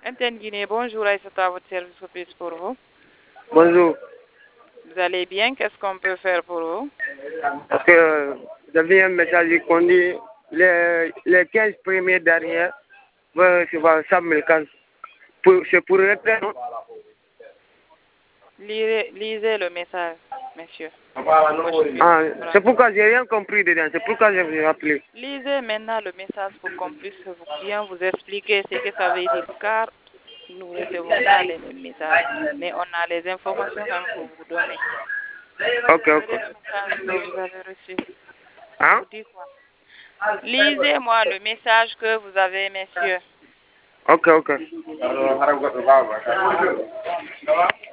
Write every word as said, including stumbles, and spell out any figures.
Antenne Guinée, bonjour, Aïssata, à votre service au plus pour vous. Bonjour. Vous allez bien? Qu'est-ce qu'on peut faire pour vous? Parce que j'avais un message qu'on dit les, les quinze premiers derniers vont recevoir cent mille cas. C'est pour retrait, non? Lisez, lisez le message, monsieur. Ah, c'est pourquoi j'ai rien compris dedans. C'est pourquoi je vous ai appelé. Lisez maintenant le message pour qu'on puisse bien vous expliquer ce que ça veut dire, car nous ne recevons pas les mêmes messages, mais on a les informations quand même pour vous donner. Ok, ok. Le message que vous avez reçu. Hein? Vous dites quoi? Lisez-moi le message que vous avez, monsieur. Ok, ok.